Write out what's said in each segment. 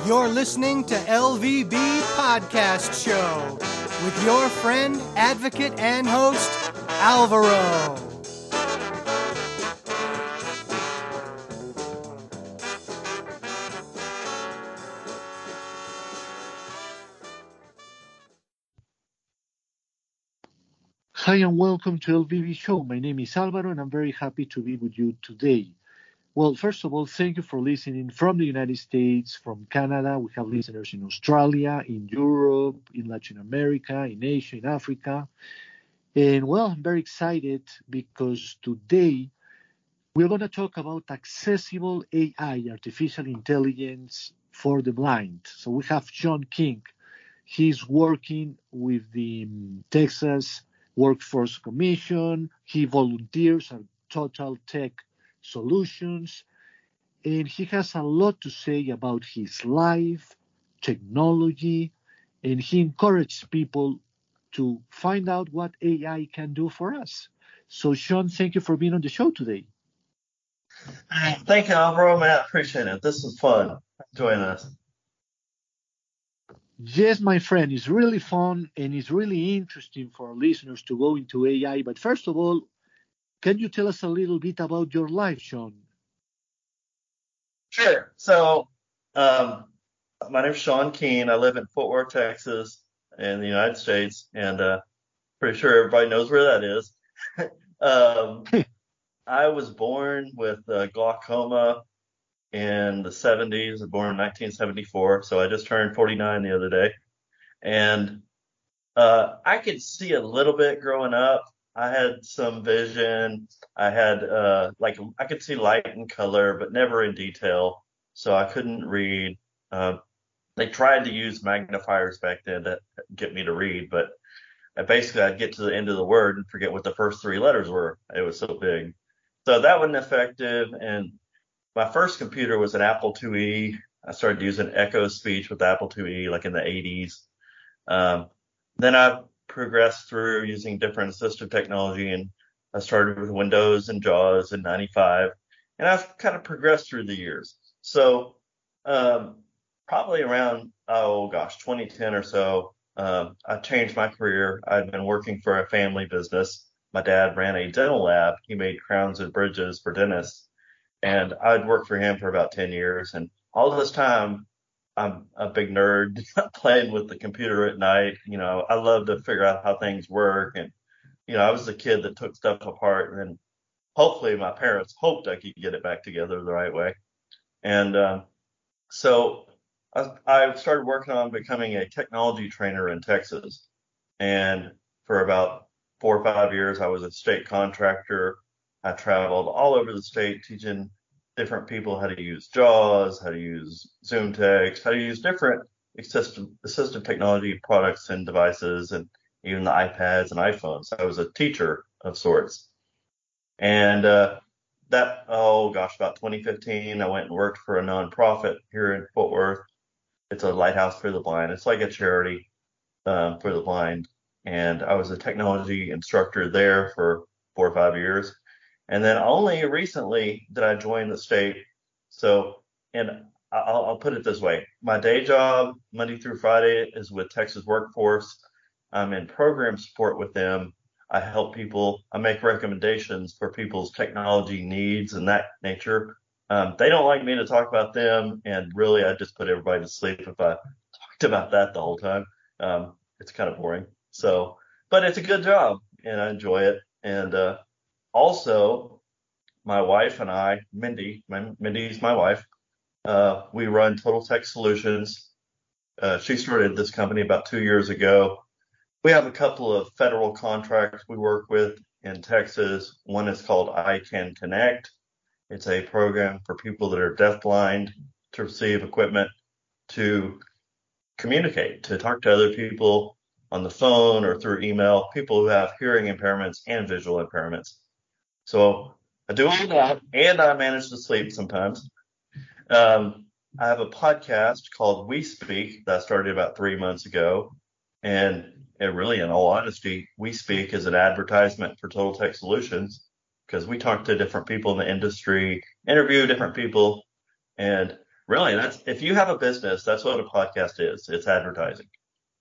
You're listening to LVB Podcast Show with your friend, advocate, and host, Alvaro. Hi and welcome to LVB Show. My name is Alvaro and I'm very happy to be with you today. Well, first of all, thank you for listening from the United States, from Canada. We have listeners in Australia, in Europe, in Latin America, in Asia, in Africa. And well, I'm very excited because today we're going to talk about accessible AI, artificial intelligence for the blind. So we have Sean King. He's working with the Texas Workforce Commission. He volunteers at Total Tech Solutions, and he has a lot to say about his life, technology, and he encourages people to find out what AI can do for us. So, Sean, thank you for being on the show today. Thank you, Alvaro, man. I appreciate it. This is fun. Enjoying this. Yes, my friend, it's really fun and it's really interesting for our listeners to go into AI. But first of all, can you tell us a little bit about your life, Sean? Sure. So, my name is Sean Keene. I live in Fort Worth, Texas, in the United States, and pretty sure everybody knows where that is. I was born with glaucoma in the 70s. I was born in 1974, so I just turned 49 the other day. And I could see a little bit growing up. I had some vision. I had I could see light and color, but never in detail. So I couldn't read. They tried to use magnifiers back then to get me to read, but basically I'd get to the end of the word and forget what the first three letters were. It was so big. So that wasn't effective. And my first computer was an Apple IIe. I started using Echo Speech with Apple IIe like in the 80s. Then I progressed through using different assistive technology, and I started with Windows and JAWS in 95, and I've kind of progressed through the years. So probably around 2010 or so, I changed my career. I'd been working for a family business. My dad ran a dental lab. He made crowns and bridges for dentists, and I'd worked for him for about 10 years. And all this time, I'm a big nerd playing with the computer at night. I love to figure out how things work. And, I was the kid that took stuff apart, and then hopefully my parents hoped I could get it back together the right way. And so I started working on becoming a technology trainer in Texas. And for about 4 or 5 years, I was a state contractor. I traveled all over the state teaching different people how to use JAWS, how to use Zoom Text, how to use different assistive technology products and devices, and even the iPads and iPhones. I was a teacher of sorts. And about 2015, I went and worked for a nonprofit here in Fort Worth. It's a lighthouse for the blind. It's like a charity for the blind. And I was a technology instructor there for 4 or 5 years. And then only recently did I join the state. So, and I'll put it this way. My day job, Monday through Friday, is with Texas Workforce. I'm in program support with them. I help people. I make recommendations for people's technology needs and that nature. They don't like me to talk about them. And really, I just put everybody to sleep if I talked about that the whole time. It's kind of boring. So, but it's a good job and I enjoy it. And, also, my wife and I, Mindy's my wife, we run Total Tech Solutions. She started this company about 2 years ago. We have a couple of federal contracts we work with in Texas. One is called I Can Connect. It's a program for people that are deafblind to receive equipment to communicate, to talk to other people on the phone or through email, people who have hearing impairments and visual impairments. So I do all that, and I manage to sleep sometimes. I have a podcast called We Speak that I started about 3 months ago. And really, in all honesty, We Speak is an advertisement for Total Tech Solutions because we talk to different people in the industry, interview different people, and Really, that's if you have a business, that's what a podcast is. It's advertising.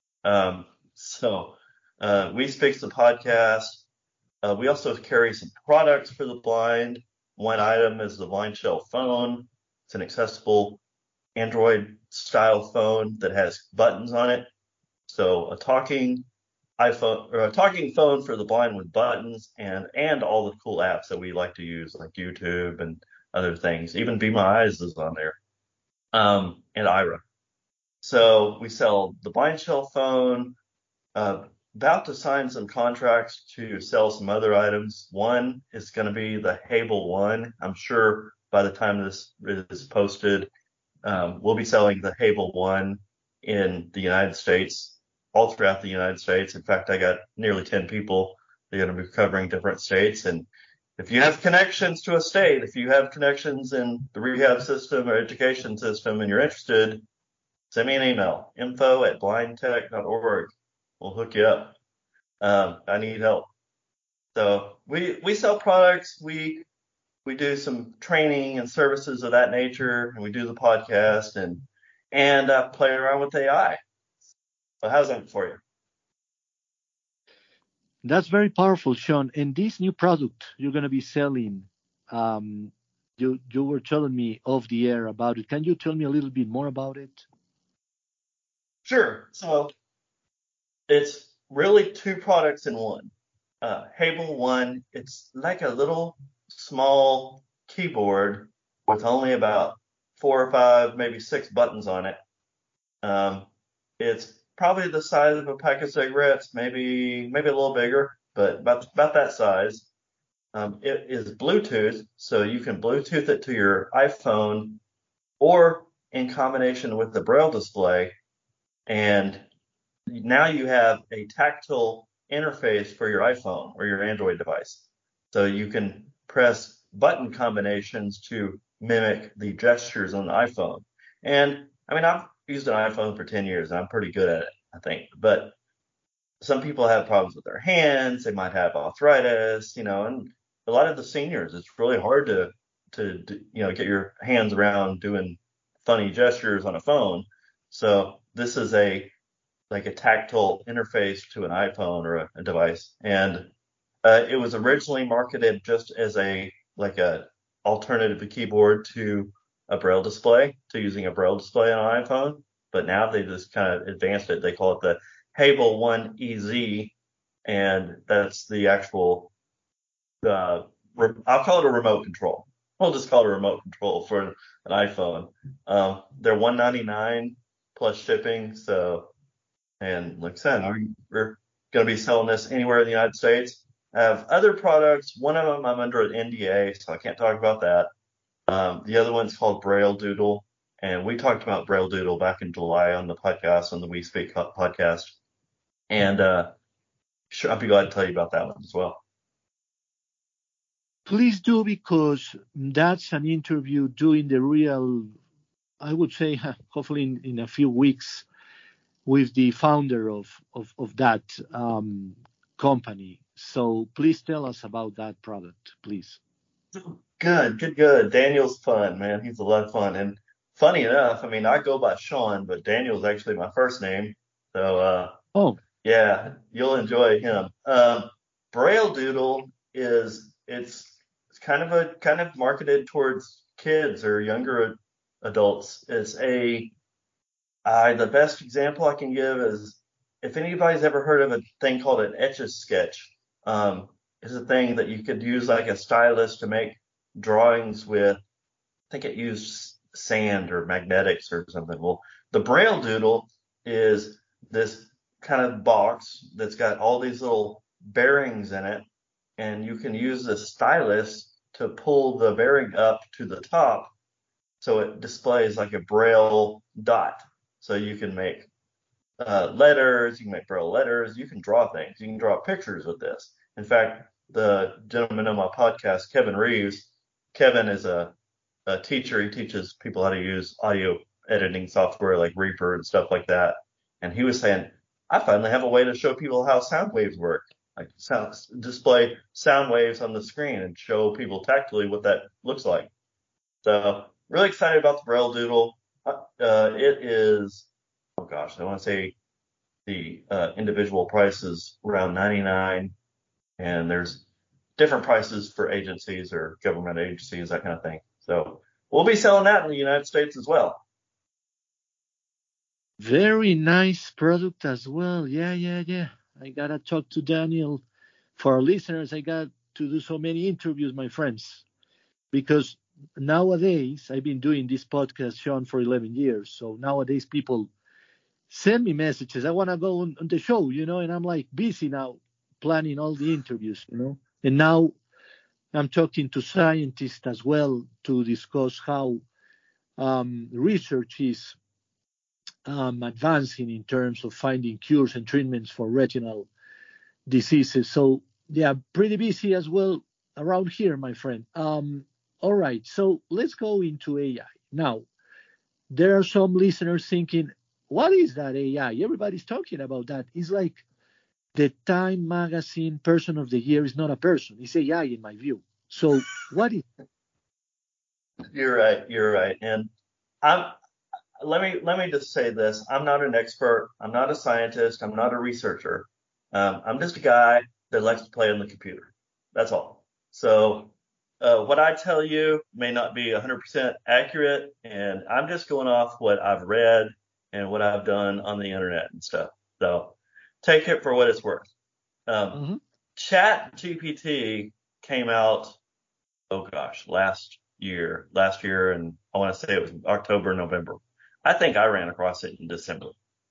So we fix the podcast. We also carry some products for the blind. One item is the Blind Shell phone. It's an accessible Android style phone that has buttons on it. So a talking iPhone or a talking phone for the blind with buttons and all the cool apps that we like to use, like YouTube and other things. Even Be My Eyes is on there. And Ira. So we sell the Blind Shell phone. About to sign some contracts to sell some other items. One is going to be the Hable One. I'm sure by the time this is posted, we'll be selling the Hable One in the United States, all throughout the United States. In fact, I got nearly 10 people. They're going to be covering different states. And if you have connections to a state, if you have connections in the rehab system or education system and you're interested, send me an email, info@blindtech.org. We'll hook you up. I need help. So we sell products. We do some training and services of that nature, and we do the podcast and play around with AI. So how's that for you? That's very powerful, Sean. And this new product you're going to be selling, you were telling me off the air about it. Can you tell me a little bit more about it? Sure. So it's really two products in one. Hable One, it's like a little small keyboard with only about 4 or 5, maybe 6 buttons on it. It's probably the size of a pack of cigarettes, maybe a little bigger, but about that size. It is Bluetooth, so you can Bluetooth it to your iPhone or in combination with the Braille display. And now you have a tactile interface for your iPhone or your Android device. So you can press button combinations to mimic the gestures on the iPhone. And I mean, I've used an iPhone for 10 years and I'm pretty good at it, I think. But some people have problems with their hands. They might have arthritis, and a lot of the seniors, it's really hard to get your hands around doing funny gestures on a phone. So this is like a tactile interface to an iPhone or a device. And it was originally marketed just as a alternative keyboard to a Braille display, to using a Braille display on an iPhone. But now they just kind of advanced it. They call it the Hable One EZ, and that's the actual, I'll call it a remote control. We'll just call it a remote control for an iPhone. They're $199 plus shipping. So, and like I said, we're going to be selling this anywhere in the United States. I have other products. One of them I'm under an NDA, so I can't talk about that. The other one's called Braille Doodle, and we talked about Braille Doodle back in July on the podcast, on the We Speak podcast. And sure, I'll be glad to tell you about that one as well. Please do, because that's an interview doing the real, I would say, hopefully in a few weeks, with the founder of that company. So please tell us about that product, please. Good. Daniel's fun, man. He's a lot of fun. And funny enough, I mean, I go by Sean, but Daniel's actually my first name. So, yeah, you'll enjoy him. Braille Doodle it's kind of marketed towards kids or younger adults. It's the best example I can give is if anybody's ever heard of a thing called an Etch-a-Sketch. It's a thing that you could use like a stylus to make drawings with. I think it used sand or magnetics or something. Well, the Braille Doodle is this kind of box that's got all these little bearings in it, and you can use the stylus to pull the bearing up to the top so it displays like a Braille dot. So you can make letters, you can make Braille letters, you can draw things, you can draw pictures with this. In fact, the gentleman on my podcast, Kevin Reeves, Kevin is a teacher. He teaches people how to use audio editing software like Reaper and stuff like that. And he was saying, I finally have a way to show people how sound waves work. Like display sound waves on the screen and show people tactily what that looks like. So really excited about the Braille Doodle. It is, oh gosh, I want to say the individual price is around 99, and there's different prices for agencies or government agencies, that kind of thing. So we'll be selling that in the United States as well. Very nice product as well. Yeah. I gotta talk to Daniel. For our listeners, I got to do so many interviews, my friends, because nowadays I've been doing this podcast, Sean, for 11 years. So nowadays people send me messages. I want to go on the show, and I'm like busy now planning all the interviews, And now I'm talking to scientists as well to discuss how research is advancing in terms of finding cures and treatments for retinal diseases. So, yeah, pretty busy as well around here, my friend. All right, so let's go into AI. Now, there are some listeners thinking, what is that AI? Everybody's talking about that. It's like the Time Magazine Person of the Year is not a person. It's AI in my view. So what is it? You're right. And let me just say this. I'm not an expert. I'm not a scientist. I'm not a researcher. I'm just a guy that likes to play on the computer. That's all. So what I tell you may not be 100% accurate, and I'm just going off what I've read and what I've done on the internet and stuff. So take it for what it's worth. Chat GPT came out, oh gosh, last year, and I want to say it was October, November. I think I ran across it in December.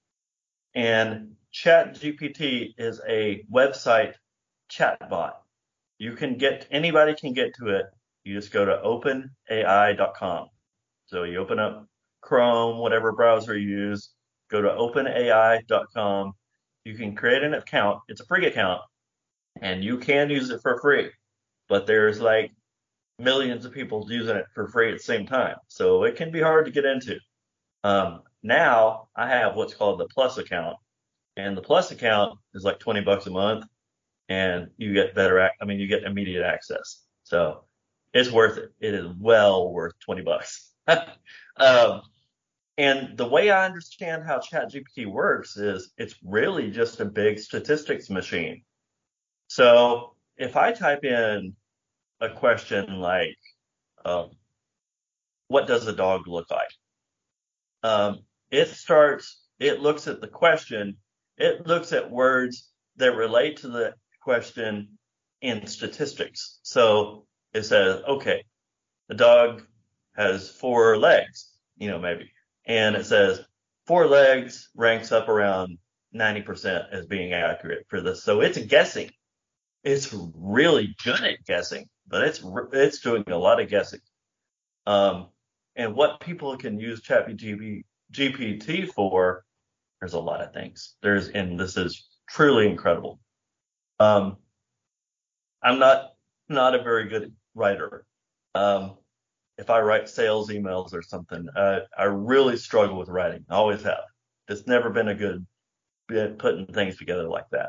And Chat GPT is a website chatbot. Anybody can get to it. You just go to openai.com. So you open up Chrome, whatever browser you use, go to openai.com. You can create an account. It's a free account, and you can use it for free. But there's like millions of people using it for free at the same time. So it can be hard to get into. Now I have what's called the Plus account, and the Plus account is like $20 a month, and you get you get immediate access. So it's worth it. It is well worth $20. And the way I understand how ChatGPT works is it's really just a big statistics machine. So if I type in a question like, what does a dog look like? It looks at the question, it looks at words that relate to the question in statistics. So it says, okay, the dog has 4 legs, maybe. And it says 4 legs ranks up around 90% as being accurate for this. So it's guessing. It's really good at guessing, but it's doing a lot of guessing. And what people can use ChatGPT for, there's a lot of things. And this is truly incredible. I'm not a very good writer. If I write sales emails or something, I really struggle with writing. I always have. It's never been a good at putting things together like that.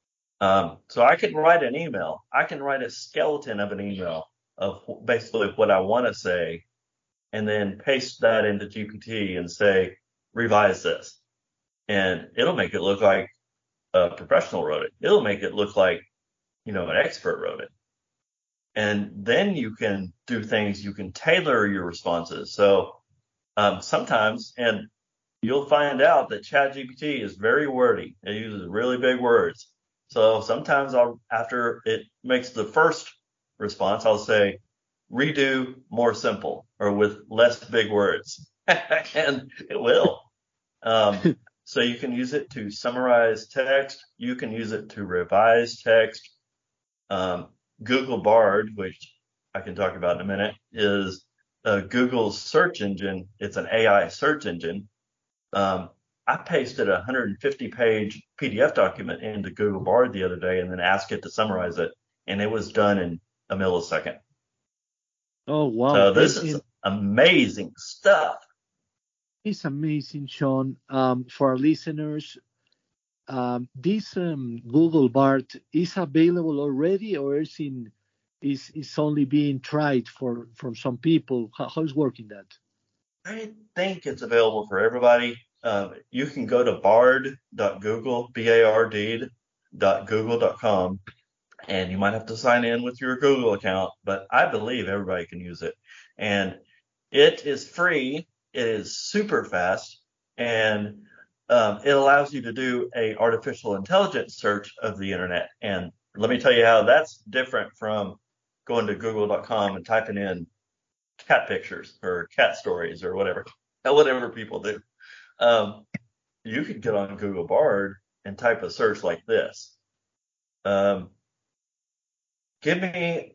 So I can write an email. I can write a skeleton of an email of basically what I want to say, and then paste that into GPT and say, revise this. And it'll make it look like a professional wrote it. It'll make it look like, an expert wrote it. And then you can do things, you can tailor your responses. So sometimes, and you'll find out that ChatGPT is very wordy. It uses really big words. So sometimes after it makes the first response, I'll say, redo more simple or with less big words. And it will. So you can use it to summarize text. You can use it to revise text. Google Bard, which I can talk about in a minute, is Google's search engine. It's an AI search engine. I pasted a 150-page PDF document into Google Bard the other day and then asked it to summarize it, and it was done in a millisecond. Oh, wow. So this is amazing stuff. It's amazing, Sean. For our listeners, this Google Bard is available already, or is only being tried from some people? How's working that? I think it's available for everybody. You can go to bard.google, bard.google.com, and you might have to sign in with your Google account, but I believe everybody can use it. And it is free. It is super fast, and it allows you to do a artificial intelligence search of the internet. And let me tell you how that's different from going to google.com and typing in cat pictures or cat stories or whatever people do. Um, you could get on Google Bard and type a search like this. Um, give me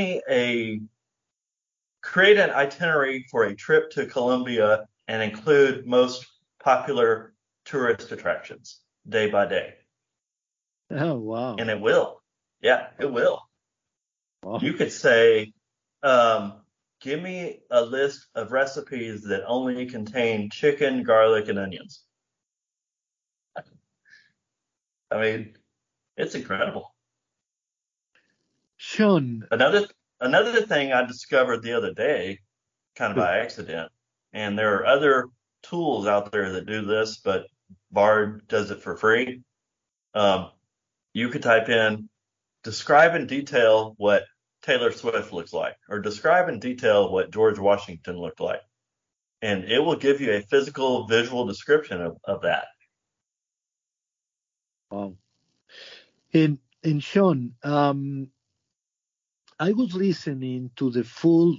create an itinerary for a trip to Colombia and include most popular tourist attractions day by day. Oh, wow. And it will. Yeah, it will. Wow. You could say, give me a list of recipes that only contain chicken, garlic, and onions. I mean, it's incredible. Sean. Another thing I discovered the other day, kind of by accident, and there are other tools out there that do this, but Bard does it for free. You could type in, describe in detail what Taylor Swift looks like, or describe in detail what George Washington looked like. And it will give you a physical, visual description of that. Wow. And Sean, I was listening to the full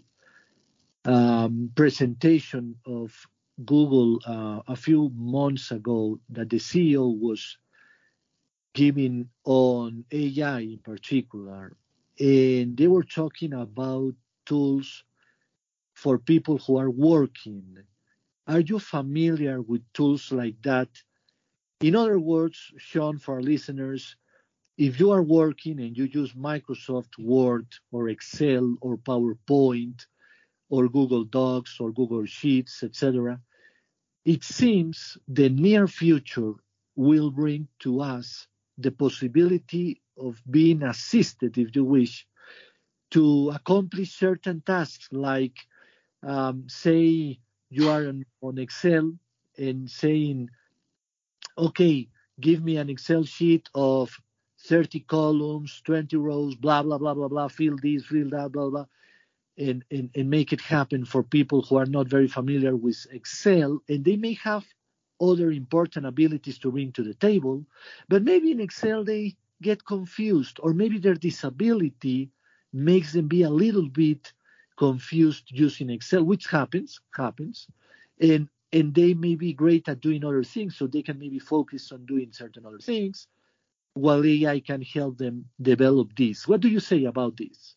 presentation of Google a few months ago that the CEO was giving on AI in particular. And they were talking about tools for people who are working. Are you familiar with tools like that? In other words, Sean, for our listeners, if you are working and you use Microsoft Word or Excel or PowerPoint or Google Docs or Google Sheets, etc., it seems the near future will bring to us the possibility of being assisted, if you wish, to accomplish certain tasks like, say, you are on Excel and saying, okay, give me an Excel sheet of 30 columns, 20 rows, blah, blah, blah, blah, blah, fill this, fill that, blah, blah, and make it happen for people who are not very familiar with Excel, and they may have other important abilities to bring to the table, but maybe in Excel they get confused, or maybe their disability makes them be a little bit confused using Excel, which happens, and they may be great at doing other things, so they can maybe focus on doing certain other things, while AI can help them develop this. What do you say about this?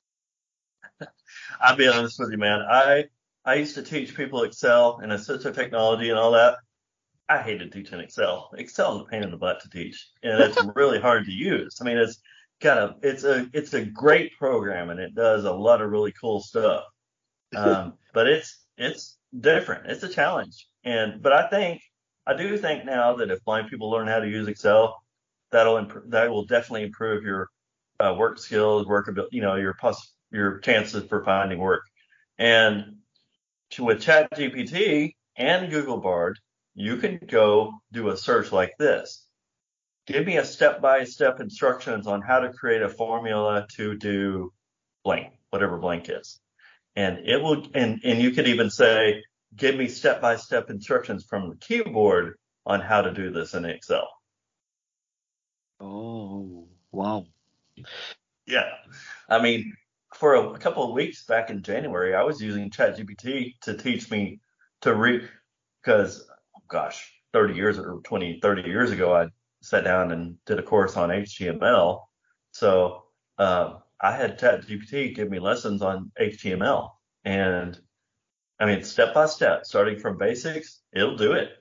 I'll be honest with you, man. I used to teach people Excel and assistive technology and all that. I hated teaching Excel. Excel is a pain in the butt to teach, and it's really hard to use. I mean, it's a great program, and it does a lot of really cool stuff. But it's different. It's a challenge, but I do think now that if blind people learn how to use Excel, that will definitely improve your work skills, workability, your chances for finding work. And with ChatGPT and Google Bard, you can go do a search like this. Give me a step-by-step instructions on how to create a formula to do blank, whatever blank is. And it will, and you could even say, give me step-by-step instructions from the keyboard on how to do this in Excel. Oh, wow. Yeah. I mean, for a couple of weeks back in January, I was using ChatGPT to teach me to read, because, gosh, 30 years ago, I sat down and did a course on HTML. So I had ChatGPT give me lessons on HTML. And I mean, step by step, starting from basics, it'll do it.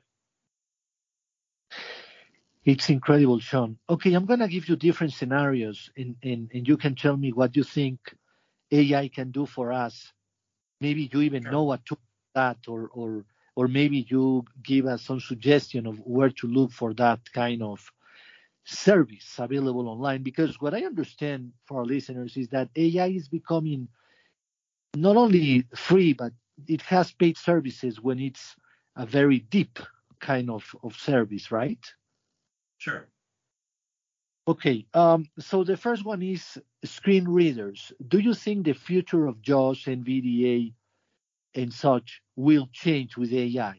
It's incredible, Sean. Okay, I'm going to give you different scenarios, and you can tell me what you think AI can do for us. Maybe you even know what to do that, or maybe you give us some suggestion of where to look for that kind of service available online. Because what I understand for our listeners is that AI is becoming not only free, but it has paid services when it's a very deep kind of service, right? Sure. Okay, so the first one is screen readers. Do you think the future of JAWS, NVDA, and such will change with AI?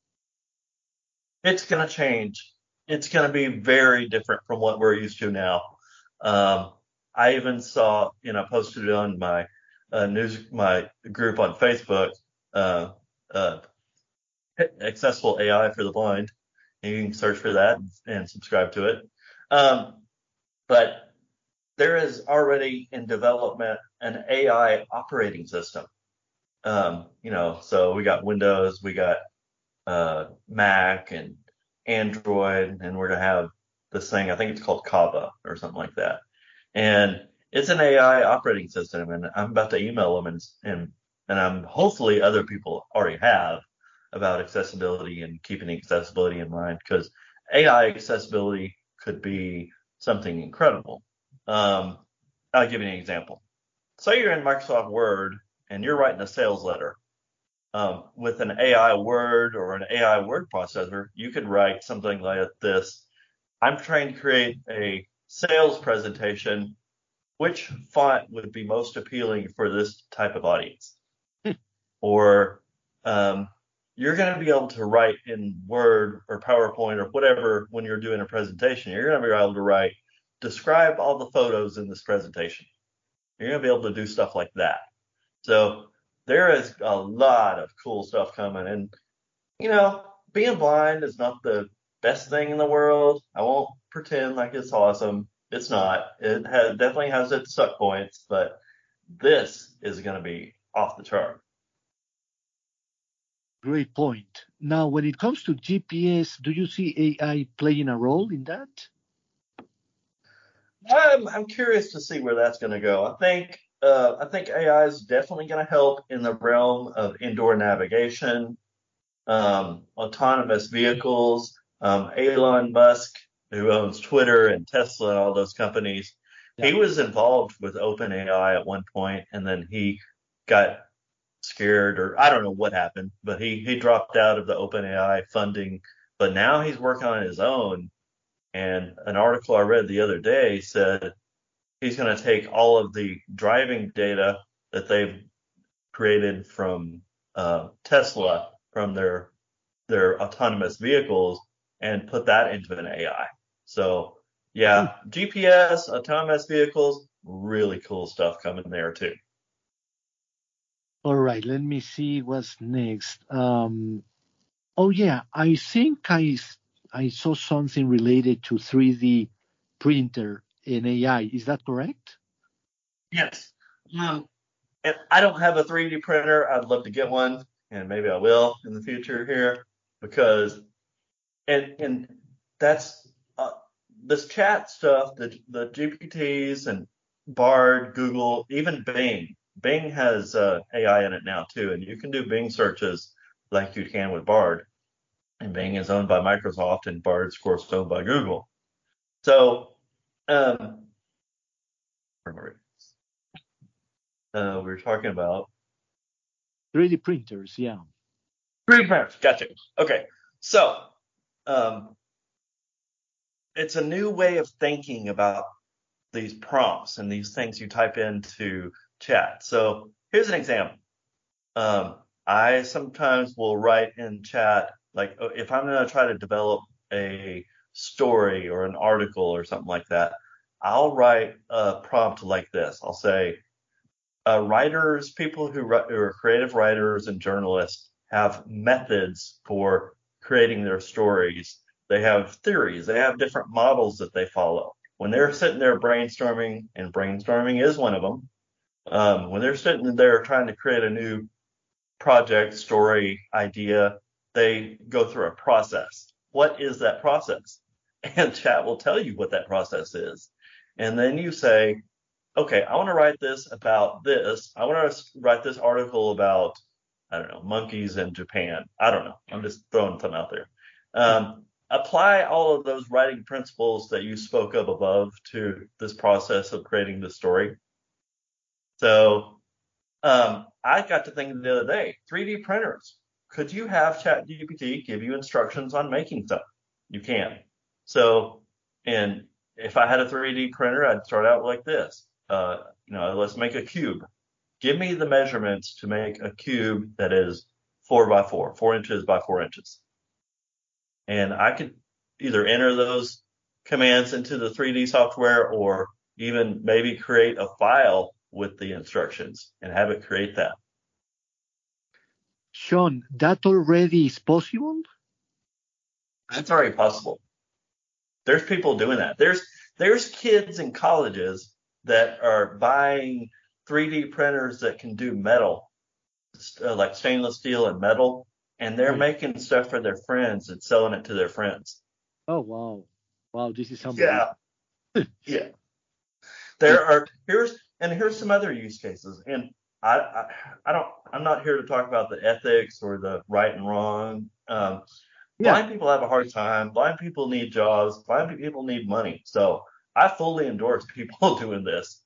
It's going to change. It's going to be very different from what we're used to now. I even saw, I posted it on my my group on Facebook, uh, uh, Accessible AI for the Blind. You can search for that and subscribe to it. Um, but there is already in development an AI operating system. So we got Windows, we got Mac and Android, and we're gonna have this thing. I think it's called Kava or something like that. And it's an AI operating system, and I'm about to email them and I'm hopefully other people already have about accessibility and keeping accessibility in mind because AI accessibility could be something incredible. I'll give you an example. Say you're in Microsoft Word and you're writing a sales letter. With an AI Word or an AI word processor, you could write something like this. I'm trying to create a sales presentation. Which font would be most appealing for this type of audience? Or you're going to be able to write in Word or PowerPoint or whatever when you're doing a presentation. You're going to be able to write, describe all the photos in this presentation. You're going to be able to do stuff like that. So there is a lot of cool stuff coming. And, being blind is not the best thing in the world. I won't pretend like it's awesome. It's not. It definitely has its suck points, but this is going to be off the chart. Great point. Now, when it comes to GPS, do you see AI playing a role in that? I'm curious to see where that's going to go. I think AI is definitely going to help in the realm of indoor navigation, autonomous vehicles. Elon Musk, who owns Twitter and Tesla and all those companies, Yeah. he was involved with OpenAI at one point, and then he got scared, or I don't know what happened, but he dropped out of the OpenAI funding. But now he's working on his own. And an article I read the other day said he's going to take all of the driving data that they've created from Tesla, from their autonomous vehicles, and put that into an AI. So yeah, GPS, autonomous vehicles, really cool stuff coming there too. All right, let me see what's next. Oh yeah, I think I saw something related to 3D printer and AI. Is that correct? Yes. And I don't have a 3D printer. I'd love to get one, and maybe I will in the future here, because and that's this chat stuff, the GPTs and Bard, Google, even Bing. Bing has AI in it now too, and you can do Bing searches like you can with Bard. And Bing is owned by Microsoft, and Bard's of course owned by Google. So, um, we were talking about 3D printers, yeah. 3D printers. Gotcha. Okay, so um, it's a new way of thinking about these prompts and these things you type into chat. So here's an example. I sometimes will write in chat, like if I'm going to try to develop a story or an article or something like that, I'll write a prompt like this. I'll say, writers, people who are creative writers and journalists have methods for creating their stories. They have theories. They have different models that they follow. When they're sitting there brainstorming, and brainstorming is one of them, when they're sitting there trying to create a new project, story, idea, they go through a process. What is that process? And chat will tell you what that process is. And then you say, okay, I want to write this about this. I want to write this article about, I don't know, monkeys in Japan. I don't know. I'm just throwing something out there. Apply all of those writing principles that you spoke of above to this process of creating the story. So I got to thinking the other day, 3D printers. Could you have ChatGPT give you instructions on making stuff? You can. So, and if I had a 3D printer, I'd start out like this. Let's make a cube. Give me the measurements to make a cube that is 4 by 4, 4 inches by 4 inches. And I could either enter those commands into the 3D software or even maybe create a file with the instructions and have it create that. Sean, that already is possible? That's already possible. There's people doing that. There's kids in colleges that are buying 3D printers that can do metal, like stainless steel and metal, and they're making stuff for their friends and selling it to their friends. Oh, wow. Wow, this is unbelievable. Yeah. Here's some other use cases. And I'm not here to talk about the ethics or the right and wrong. Blind people have a hard time. Blind people need jobs. Blind people need money. So I fully endorse people doing this.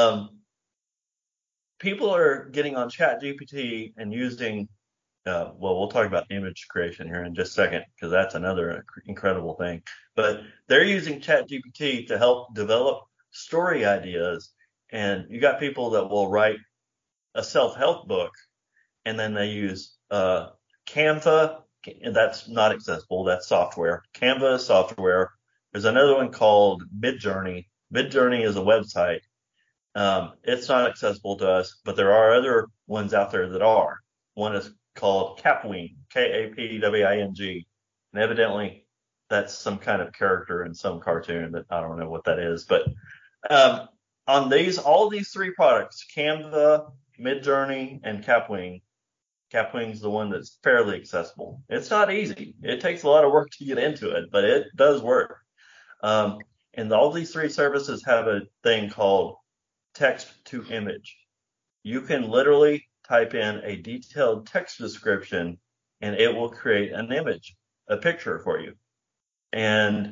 People are getting on ChatGPT and using, we'll talk about image creation here in just a second, because that's another incredible thing. But they're using ChatGPT to help develop story ideas. And you got people that will write a self-help book, and then they use Canva. That's not accessible. That's software. Canva is software. There's another one called Midjourney. Midjourney is a website. It's not accessible to us, but there are other ones out there that are. One is called Kapwing, Kapwing, and evidently that's some kind of character in some cartoon that I don't know what that is. But on all these three products, Canva, Midjourney, and Kapwing. Kapwing's the one that's fairly accessible. It's not easy. It takes a lot of work to get into it, but it does work. And all these three services have a thing called text to image. You can literally type in a detailed text description and it will create an image, a picture for you. And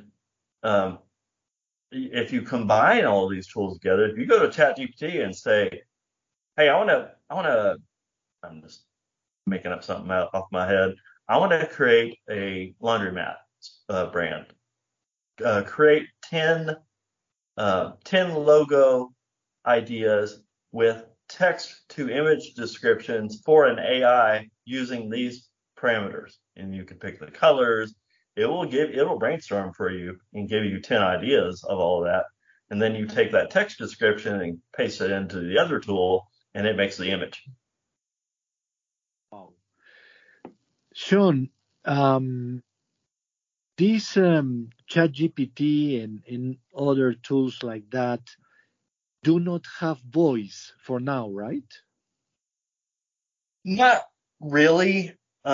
if you combine all these tools together, if you go to ChatGPT and say, hey, I'm just making up something off my head. I want to create a laundromat brand. Create 10 logo ideas with text to image descriptions for an AI using these parameters. And you can pick the colors. It'll brainstorm for you and give you 10 ideas of all of that. And then you take that text description and paste it into the other tool and it makes the image. Wow. Sean, these ChatGPT and other tools like that do not have voice for now, right? Not really.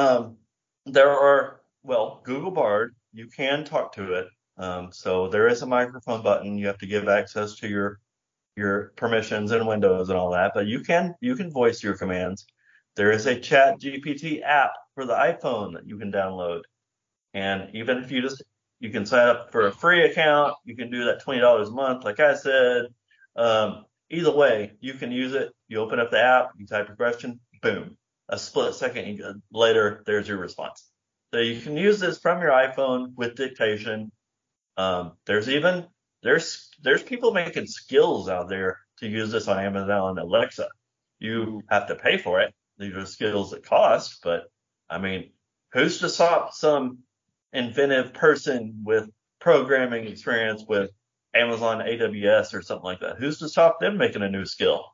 Google Bard, you can talk to it. So there is a microphone button. You have to give access to your permissions and windows and all that, but you can voice your commands. There is a ChatGPT app for the iPhone that you can download. And even if you can sign up for a free account, you can do that $20 a month, like I said. Either way, you can use it. You open up the app, you type your question, boom. A split second later, there's your response. So you can use this from your iPhone with dictation. There's people making skills out there to use this on Amazon and Alexa. You have to pay for it. These are skills that cost, but I mean, who's to stop some inventive person with programming experience with Amazon AWS or something like that? Who's to stop them making a new skill?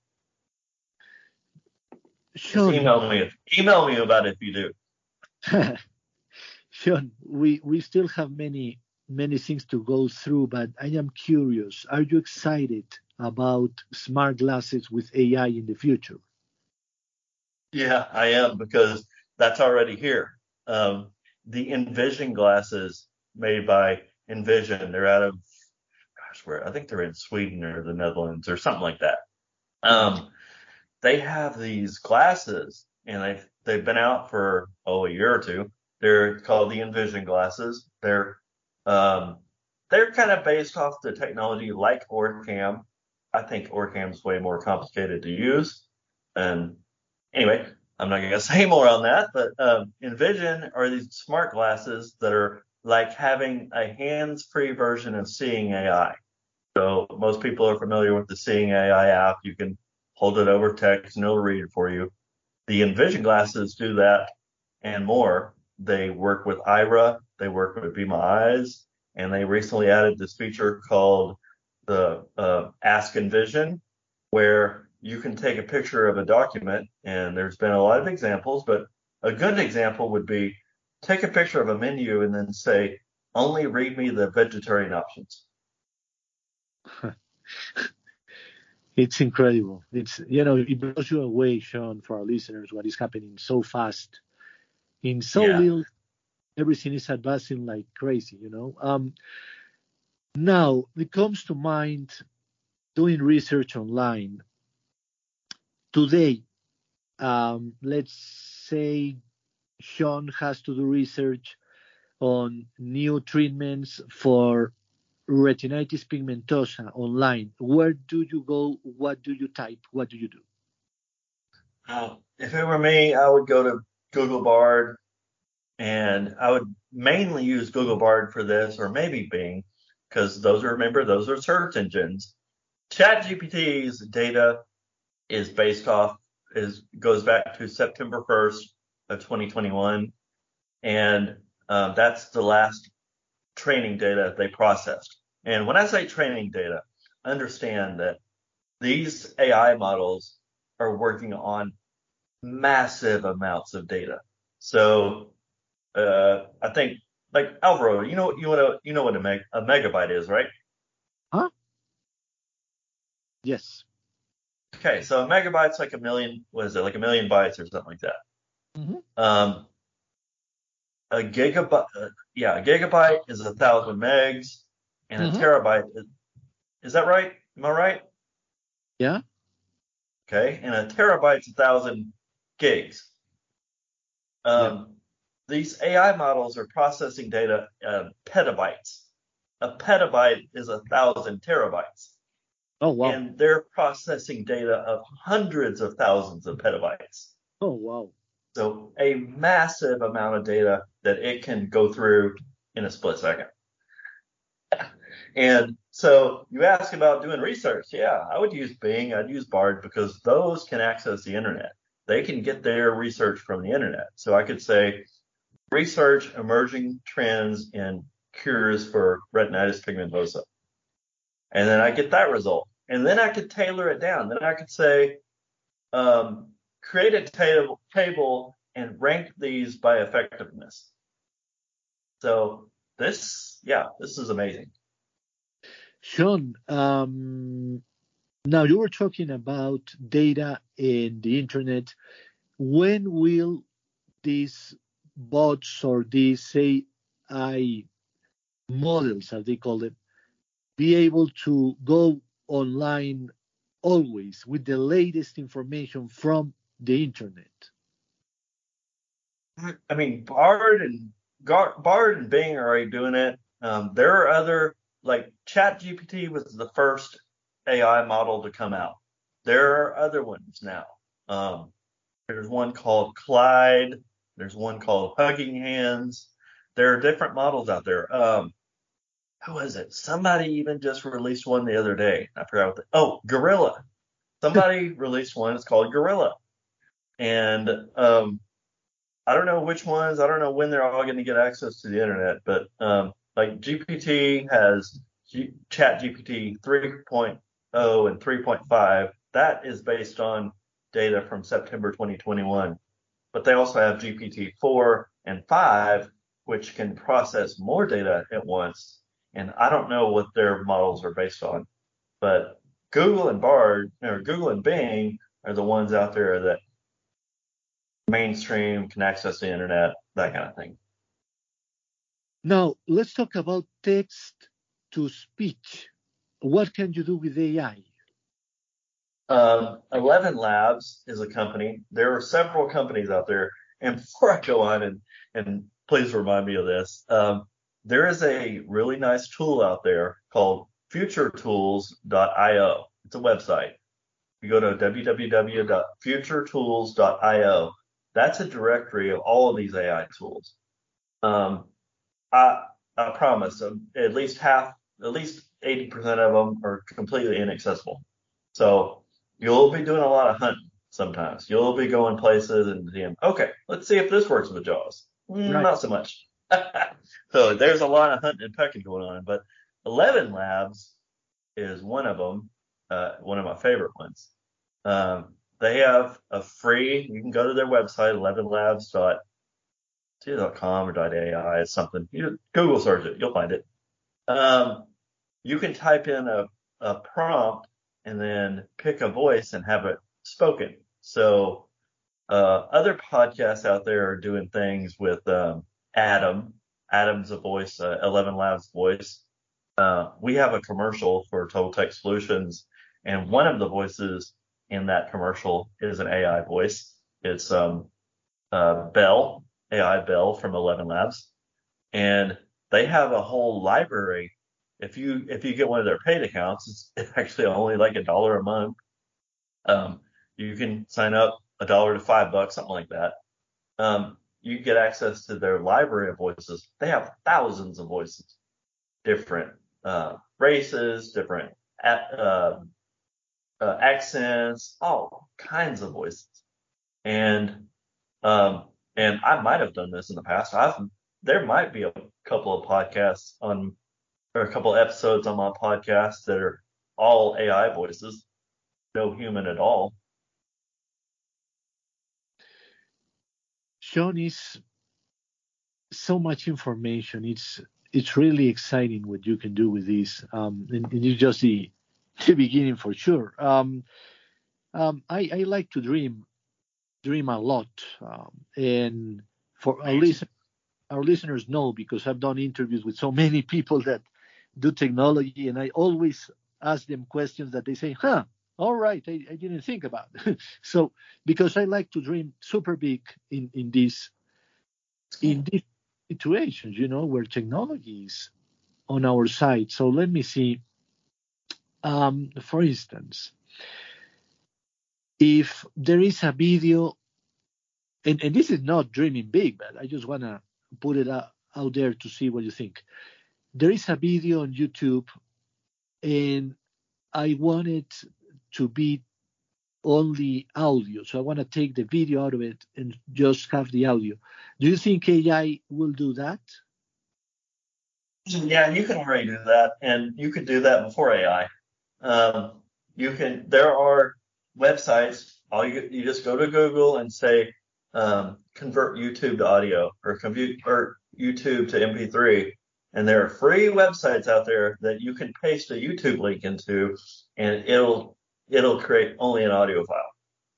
Sean, email me about it if you do. Sean, we still have many things to go through, but I am curious. Are you excited about smart glasses with AI in the future? Yeah, I am, because that's already here. The Envision glasses made by Envision, they're out of, I think they're in Sweden or the Netherlands or something like that. They have these glasses, and they've been out for a year or two. They're called the Envision glasses. They're kind of based off the technology like Orcam. I think Orcam's way more complicated to use, and Anyway, I'm not going to say more on that, but Envision are these smart glasses that are like having a hands-free version of Seeing AI. So most people are familiar with the Seeing AI app. You can hold it over text and it'll read it for you. The Envision glasses do that and more. They work with Ira, they work with Be My Eyes, and they recently added this feature called the Ask Envision, where you can take a picture of a document, and there's been a lot of examples, but a good example would be take a picture of a menu and then say, only read me the vegetarian options. It's incredible. It blows you away, Sean, for our listeners, what is happening so fast. In so Yeah. little, everything is advancing like crazy. Now, it comes to mind doing research online. Today, let's say Sean has to do research on new treatments for retinitis pigmentosa online. Where do you go? What do you type? What do you do? If it were me, I would go to Google Bard, and I would mainly use Google Bard for this, or maybe Bing, because those are search engines. ChatGPT's data goes back to September 1st of 2021, and that's the last training data they processed. And when I say training data, understand that these AI models are working on massive amounts of data. So I think, like Alvaro, you know what a megabyte is, right? Huh? Yes. Okay, so a megabyte's like a million. What is it? Like a million bytes or something like that. Mm-hmm. A gigabyte is 1,000 megs, and a Mm-hmm. terabyte is that right? Am I right? Yeah. Okay, and a terabyte's 1,000 gigs. Yeah. These AI models are processing data petabytes. A petabyte is 1,000 terabytes. Oh wow. And they're processing data of hundreds of thousands of petabytes. Oh wow. So a massive amount of data that it can go through in a split second. And so you ask about doing research. Yeah, I would use Bing. I'd use Bard because those can access the internet. They can get their research from the internet. So I could say, research emerging trends in cures for retinitis pigmentosa. And then I get that result. And then I could tailor it down. Then I could say, create a table and rank these by effectiveness. So this is amazing. Sean, now you were talking about data in the internet. When will these bots or these AI models, as they call them, be able to go online always with the latest information from the internet? I mean, Bard and Bing are already doing it. There are other, like ChatGPT was the first AI model to come out. There are other ones now. There's one called Clyde. There's one called Hugging Hands. There are different models out there. Who was it? Somebody even just released one the other day. I forgot Gorilla. Somebody released one. It's called Gorilla. And I don't know which ones. I don't know when they're all going to get access to the internet. But like GPT has ChatGPT 3.0 and 3.5. That is based on data from September 2021. But they also have GPT 4 and 5, which can process more data at once. And I don't know what their models are based on. But Google and Bing are the ones out there that mainstream can access the internet, that kind of thing. Now, let's talk about text to speech. What can you do with AI? 11 Labs is a company. There are several companies out there. And before I go on, and please remind me of this, there is a really nice tool out there called futuretools.io. It's a website. you go to www.futuretools.io. That's a directory of all of these AI tools. I I promise, at least 80% of them are completely inaccessible. So you'll be doing a lot of hunting sometimes. You'll be going places and seeing, okay, let's see if this works with JAWS. Right. Not so much. So there's a lot of hunting and pecking going on. But 11 Labs is one of them, one of my favorite ones. They have a free, you can go to their website, 11labs.com or .ai, it's something. You Google search it, you'll find it. You can type in a prompt and then pick a voice and have it spoken. So other podcasts out there are doing things with Adam. Adam's a voice, 11 Labs voice. We have a commercial for Total Tech Solutions, and one of the voices in that commercial is an AI voice. It's Bell, AI Bell from 11 Labs, and they have a whole library. If you get one of their paid accounts, it's actually only like $1 a month. You can sign up $1 to $5, something like that. You get access to their library of voices. They have thousands of voices, different races, different accents, all kinds of voices. And I might have done this in the past. There might be a couple of podcasts or a couple of episodes on my podcast that are all AI voices, no human at all. Sean, is so much information. It's really exciting what you can do with this, and it's just the beginning for sure. I like to dream a lot, and for our listeners know, because I've done interviews with so many people that do technology, and I always ask them questions that they say, "Huh, all right, I didn't think about." So because I like to dream super big in these situations, where technology is on our side. So let me see. For instance, if there is a video, and this is not dreaming big, but I just want to put it out there to see what you think. There is a video on YouTube, and I want it to be only audio. So I want to take the video out of it and just have the audio. Do you think AI will do that? Yeah, you can already do that, and you could do that before AI. There are websites. You just go to Google and say convert YouTube to audio or YouTube to MP3, and there are free websites out there that you can paste a YouTube link into, and it'll create only an audio file.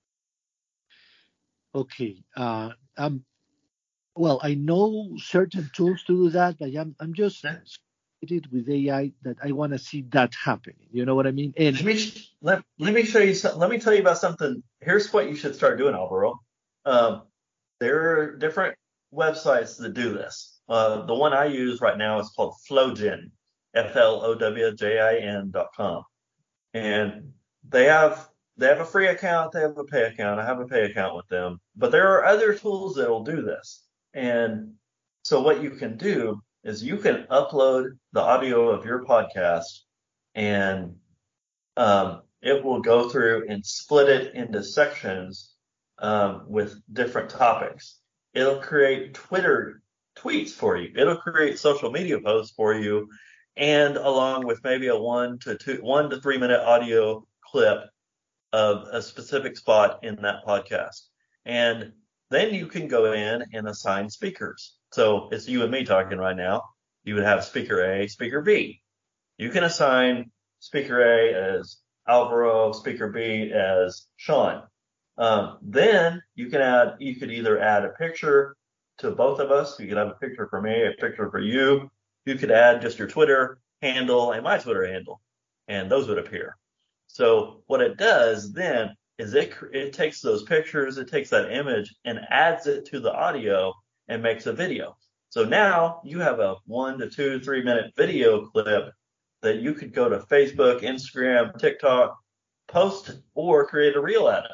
Okay. Well, I know certain tools to do that, but I'm just with AI that I want to see that happening. You know what I mean? And let me show you something. Let me tell you about something. Here's what you should start doing, Alvaro. There are different websites that do this. The one I use right now is called Flowjin, FLOWJIN.com, and they have a free account. They have a pay account. I have a pay account with them, but there are other tools that will do this. And so what you can do is you can upload the audio of your podcast, and it will go through and split it into sections with different topics. It'll create Twitter tweets for you. It'll create social media posts for you, and along with maybe a 1 to 3 minute audio clip of a specific spot in that podcast. And then you can go in and assign speakers. So it's you and me talking right now. You would have speaker A, speaker B. You can assign speaker A as Alvaro, speaker B as Sean. Then you could either add a picture to both of us. You could have a picture for me, a picture for you. You could add just your Twitter handle and my Twitter handle, and those would appear. So what it does then is it takes those pictures, it takes that image and adds it to the audio and makes a video. So now you have a 1 to 2, 3 minute video clip that you could go to Facebook, Instagram, TikTok, post or create a reel out of.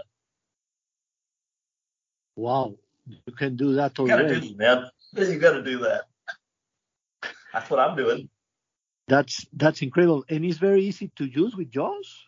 Wow, you can do that You got to do already. that, man. You got to do that. That's what I'm doing. That's incredible, and it's very easy to use with JAWS.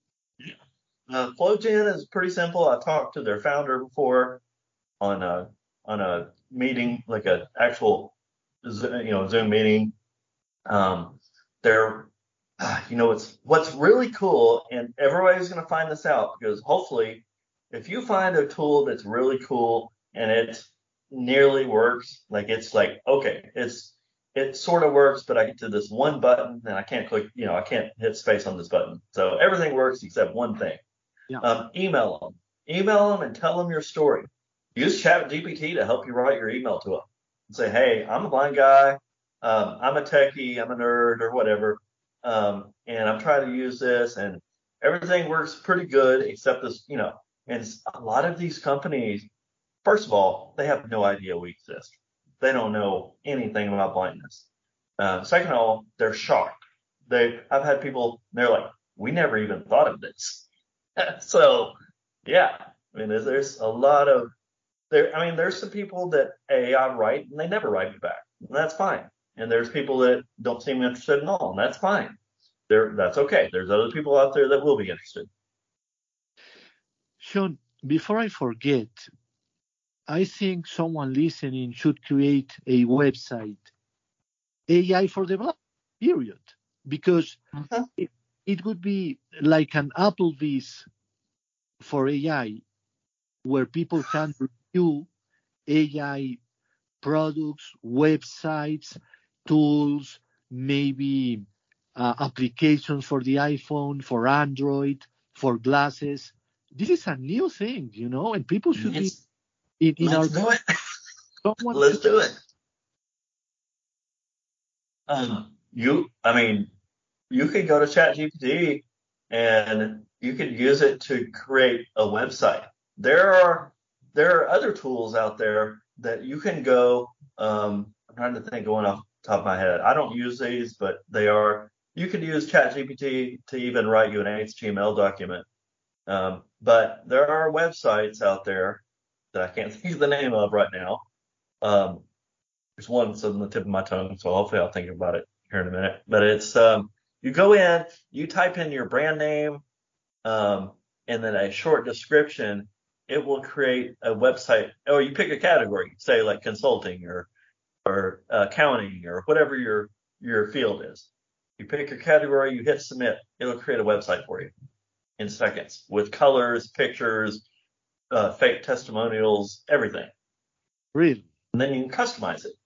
FlowGen is pretty simple. I talked to their founder before on a meeting, like an actual Zoom meeting. They're it's what's really cool, and everybody's going to find this out, because hopefully, if you find a tool that's really cool and it nearly works, like it's like, okay, it sort of works, but I get to this one button and I can't click, I can't hit space on this button. So everything works except one thing. Yeah. Email them and tell them your story. Use ChatGPT to help you write your email to them and say, hey, I'm a blind guy. I'm a techie. I'm a nerd or whatever. And I'm trying to use this, and everything works pretty good except this, and a lot of these companies, first of all, they have no idea we exist. They don't know anything about blindness. Second of all, they're shocked. I've had people, they're like, we never even thought of this. So, yeah, I mean, there's a lot of, there's some people that I write and they never write me back, and that's fine. And there's people that don't seem interested at all, and that's fine. That's okay. There's other people out there that will be interested. Sean, before I forget, I think someone listening should create a website, AI for the blind, period. Because it would be like an Applebee's for AI, where people can review AI products, websites, tools, maybe applications for the iPhone, for Android, for glasses. This is a new thing, and people should be in our. Let's do it. Someone Let's do it. You could go to ChatGPT and you could use it to create a website. There are other tools out there that you can go. I'm trying to think going off the top of my head. I don't use these, but you could use ChatGPT to even write you an HTML document. But there are websites out there that I can't think of the name of right now. There's one that's on the tip of my tongue, so hopefully I'll think about it here in a minute. But it's you go in, you type in your brand name, and then a short description. It will create a website, or you pick a category, say like consulting or accounting or whatever your field is. You pick your category, you hit submit, it'll create a website for you in seconds with colors, pictures, fake testimonials, everything. Really? And then you can customize it.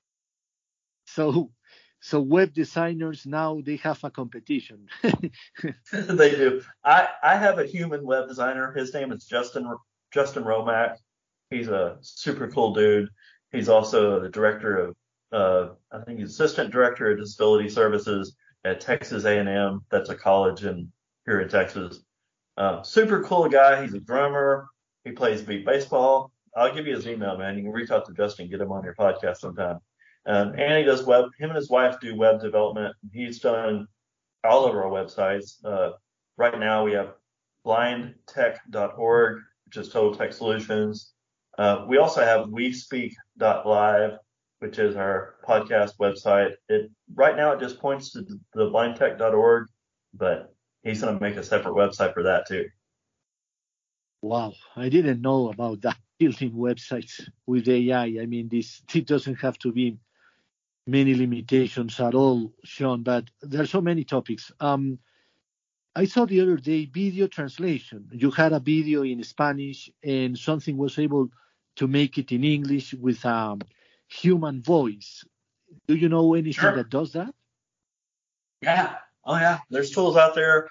So web designers now, they have a competition. They do. I have a human web designer. His name is Justin Romack. He's a super cool dude. He's also the director of, I think he's assistant director of disability services at Texas A&M. That's a college here in Texas. Super cool guy. He's a drummer. He plays beat baseball. I'll give you his email, man. You can reach out to Justin, get him on your podcast sometime. And he does him and his wife do web development. He's done all of our websites. Right now we have blindtech.org, which is Total Tech Solutions. We also have WeSpeak.live, which is our podcast website. Right now it just points to the blindtech.org, but he's going to make a separate website for that too. Wow, I didn't know about that, building websites with AI. I mean, it doesn't have to be many limitations at all, Sean, but there are so many topics. I saw the other day video translation. You had a video in Spanish and something was able to make it in English with a human voice. Do you know anything that does that? Yeah. Oh, yeah. There's tools out there.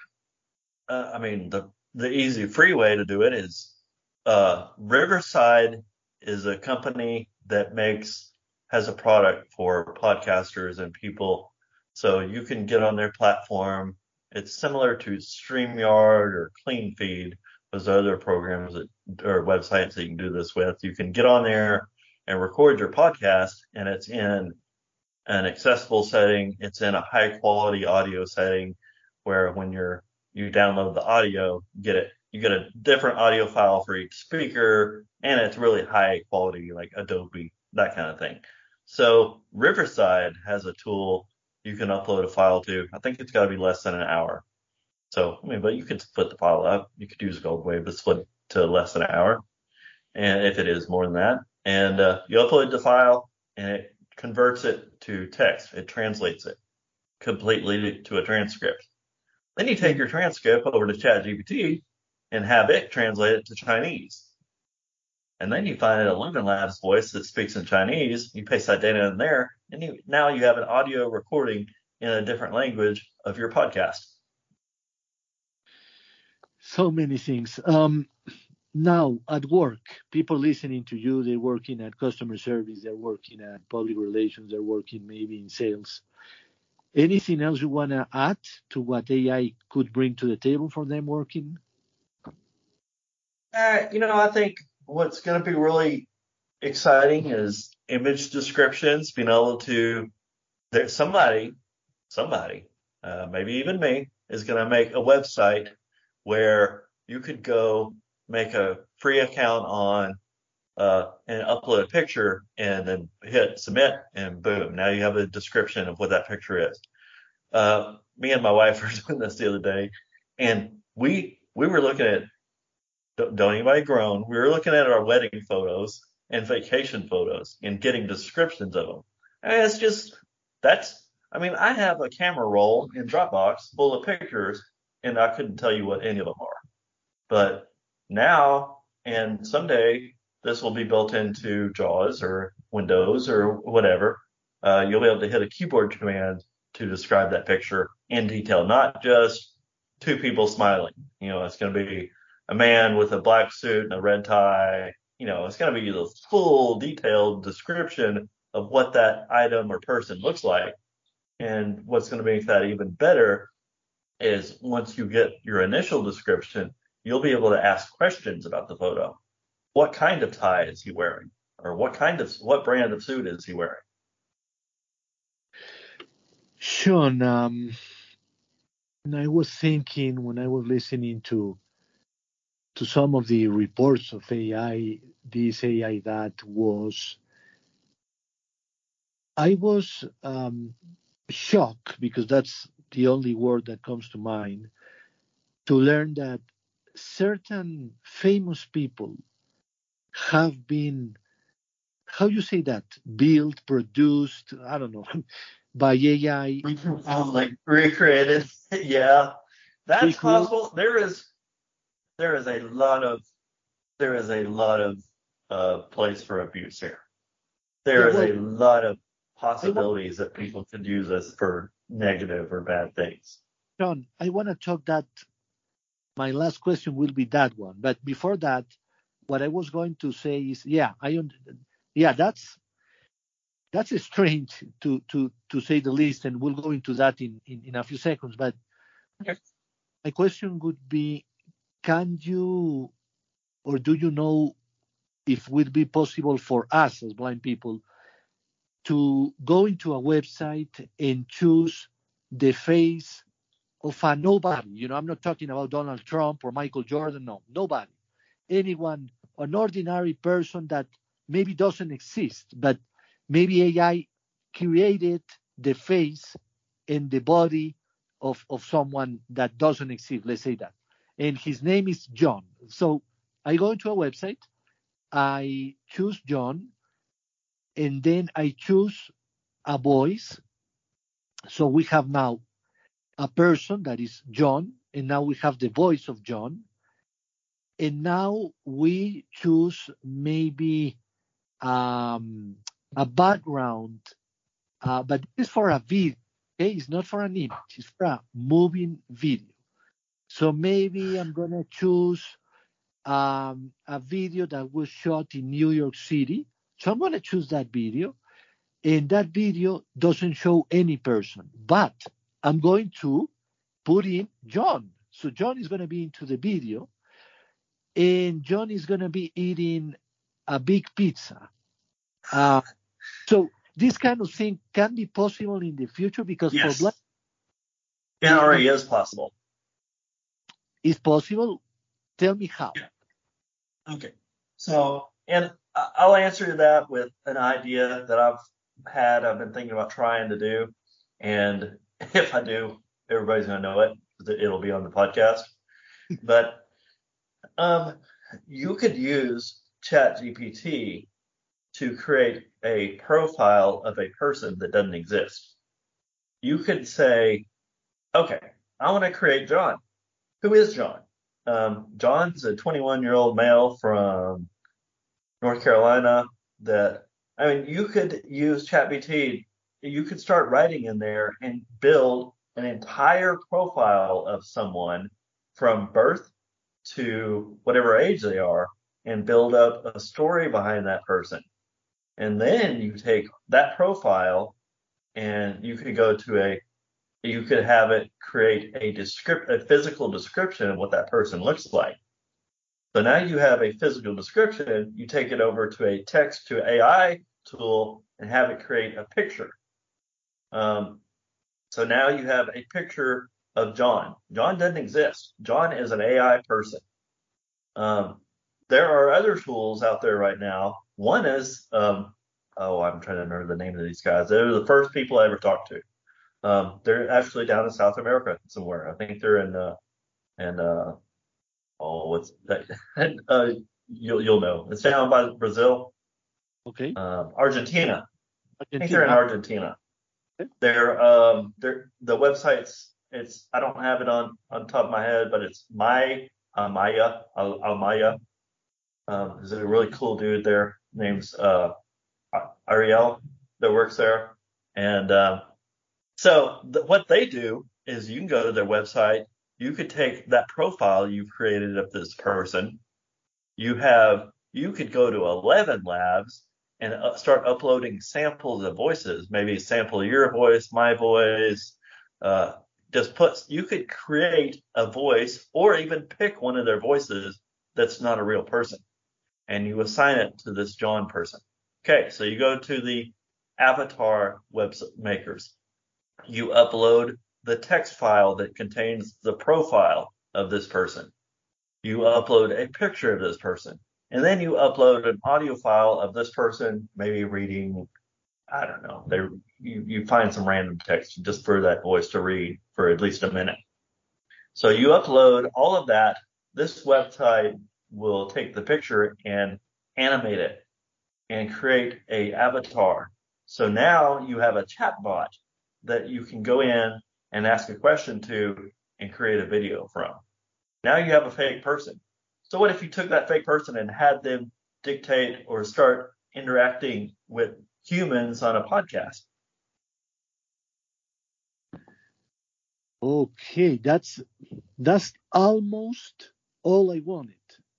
The easy free way to do it is Riverside is a company that has a product for podcasters and people. So you can get on their platform. It's similar to StreamYard or CleanFeed. Those other programs or websites that you can do this with. You can get on there and record your podcast, and it's in an accessible setting. It's in a high quality audio setting where when you're you download the audio, you get a different audio file for each speaker, and it's really high quality, like Adobe, that kind of thing. So Riverside has a tool you can upload a file to. I think it's got to be less than an hour. So, I mean, but you could split the file up. You could use Goldwave to split it to less than an hour, and if it is more than that, and you upload the file, and it converts it to text. It translates it completely to a transcript. Then you take your transcript over to ChatGPT and have it translate it to Chinese. And then you find a Lumen Labs voice that speaks in Chinese. You paste that data in there, and now you have an audio recording in a different language of your podcast. So many things. Now, at work, people listening to you, they're working at customer service, they're working at public relations, they're working maybe in sales. Anything else you want to add to what AI could bring to the table for them working? I think what's going to be really exciting is image descriptions, being able to, somebody, maybe even me, is going to make a website where you could go make a free account on and upload a picture and then hit submit, and boom, now you have a description of what that picture is. Me and my wife were doing this the other day, and we were looking at, don't anybody groan, we were looking at our wedding photos and vacation photos and getting descriptions of them. And it's just, I have a camera roll in Dropbox full of pictures, and I couldn't tell you what any of them are. But now and someday, this will be built into JAWS or Windows or whatever. You'll be able to hit a keyboard command to describe that picture in detail, not just two people smiling. It's going to be a man with a black suit and a red tie. It's going to be the full detailed description of what that item or person looks like. And what's going to make that even better is once you get your initial description, you'll be able to ask questions about the photo. What kind of tie is he wearing? Or what brand of suit is he wearing? Sean, I was thinking when I was listening to some of the reports of AI, this AI that I was shocked, because that's the only word that comes to mind, to learn that certain famous people have been, how you say that, built, produced, I don't know, by AI. Like recreated. Yeah, that's possible. There is a lot of place for abuse here. There is a lot of possibilities that people could use this for negative or bad things. John, I want to talk that. My last question will be that one, but before that, what I was going to say is, that's strange to say the least, and we'll go into that in a few seconds. But okay. My question would be, can you, or do you know if it would be possible for us as blind people to go into a website and choose the face of a nobody? I'm not talking about Donald Trump or Michael Jordan. No, nobody. Anyone, an ordinary person that maybe doesn't exist, but maybe AI created the face and the body of someone that doesn't exist, let's say that. And his name is John. So I go into a website, I choose John, and then I choose a voice. So we have now a person that is John, and now we have the voice of John. And now we choose maybe a background, but this is for a video. Okay, it's not for an image. It's for a moving video. So maybe I'm gonna choose a video that was shot in New York City. So I'm gonna choose that video, and that video doesn't show any person, but I'm going to put in John. So John is gonna be into the video, and John is gonna be eating a big pizza. So this kind of thing can be possible in the future, because yes. for blind, it already is possible. Is possible? Tell me how. Okay. So, and I'll answer that with an idea that I've been thinking about trying to do. And if I do, everybody's going to know it. It'll be on the podcast. But you could use ChatGPT to create a profile of a person that doesn't exist. You could say, okay, I want to create John. Who is John? John's a 21-year-old male from North Carolina you could use ChatGPT. You could start writing in there and build an entire profile of someone from birth to whatever age they are and build up a story behind that person. And then you take that profile and you could have it create a physical description of what that person looks like. So now you have a physical description, you take it over to a text to AI tool and have it create a picture. So now you have a picture of John. John doesn't exist. John is an AI person. There are other tools out there right now. One is, I'm trying to remember the name of these guys. They were the first people I ever talked to. They're actually down in South America somewhere. I think they're what's that? You'll know. It's down by Brazil. Okay. Argentina. I think they're in Argentina. Okay. They're the website's. I don't have it on top of my head, but it's Almaya. Is a really cool dude there. Name's Ariel that works there, and what they do is you can go to their website. You could take that profile you've created of this person. You could go to 11 labs and start uploading samples of voices. Maybe a sample of your voice, my voice. You could create a voice or even pick one of their voices that's not a real person, and you assign it to this John person. Okay, so you go to the avatar website makers. You upload the text file that contains the profile of this person. You upload a picture of this person. And then you upload an audio file of this person, maybe reading, I don't know, you find some random text just for that voice to read for at least a minute. So you upload all of that. This website will take the picture and animate it and create a avatar. So now you have a chatbot that you can go in and ask a question to and create a video from. Now you have a fake person. So what if you took that fake person and had them dictate or start interacting with humans on a podcast? Okay, that's almost all I wanted.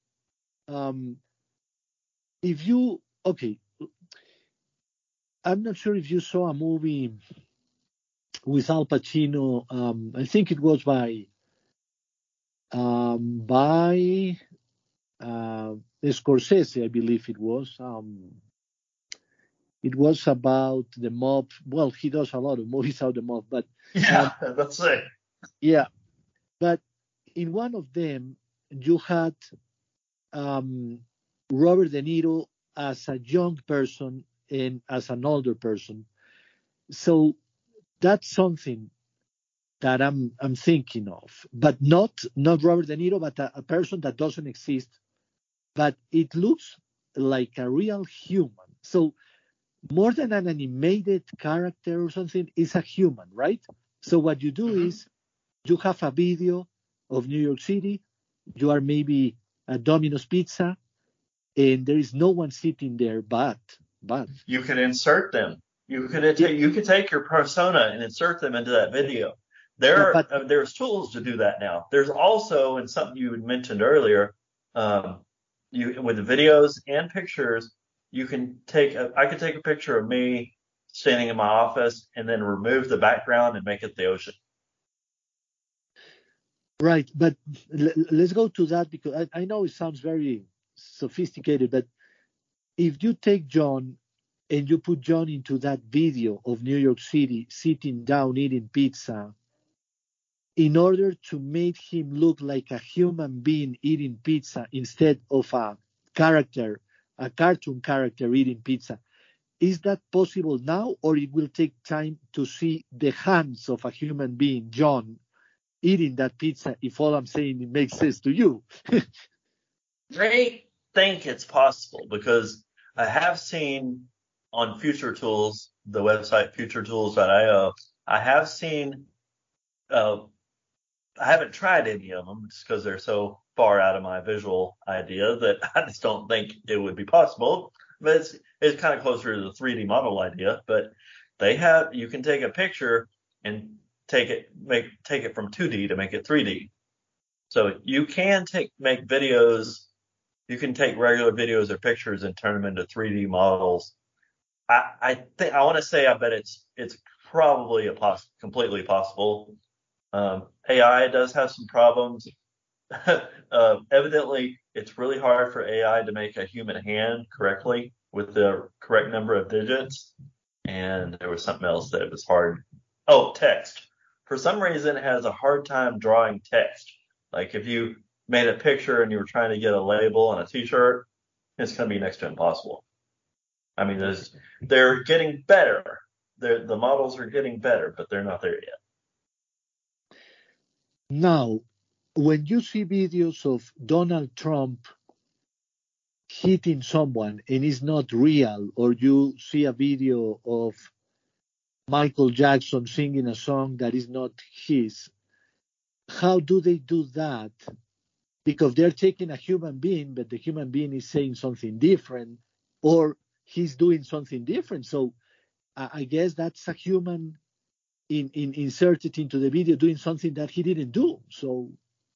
I'm not sure if you saw a movie with Al Pacino. I think it was by Scorsese, I believe it was. It was about the mob. Well, he does a lot of movies about the mob, but that's it. Yeah, but in one of them, you had Robert De Niro as a young person and as an older person. So that's something that I'm thinking of, but not Robert De Niro, but a person that doesn't exist, but it looks like a real human. So more than an animated character or something, it's a human, right? So what you do is you have a video of New York City. You are maybe at Domino's Pizza, and there is no one sitting there but you can insert them. You could take your persona and insert them into that video. There's tools to do that now. There's also, and something you had mentioned earlier, with the videos and pictures, I could take a picture of me standing in my office and then remove the background and make it the ocean. Right, but let's go to that, because I know it sounds very sophisticated, but if you take John and you put John into that video of New York City sitting down eating pizza, in order to make him look like a human being eating pizza instead of a cartoon character eating pizza. Is that possible now, or it will take time to see the hands of a human being, John, eating that pizza, if all I'm saying it makes sense to you? They think it's possible because I have seen on Future Tools, the website futuretools.io, I have seen, I haven't tried any of them just because they're so far out of my visual idea that I just don't think it would be possible. But it's kind of closer to the 3D model idea. But you can take a picture and take it from 2D to make it 3D. So you can make videos. You can take regular videos or pictures and turn them into 3D models. I want to say I bet it's probably completely possible. AI does have some problems. Evidently, it's really hard for AI to make a human hand correctly with the correct number of digits. And there was something else that was hard. Oh, text. For some reason, it has a hard time drawing text. Like if you made a picture and you were trying to get a label on a t-shirt, it's going to be next to impossible. I mean, they're getting better. The models are getting better, but they're not there yet. Now, when you see videos of Donald Trump hitting someone and it's not real, or you see a video of Michael Jackson singing a song that is not his, how do they do that? Because they're taking a human being, but the human being is saying something different, or he's doing something different. So I guess that's a human inserted into the video doing something that he didn't do. So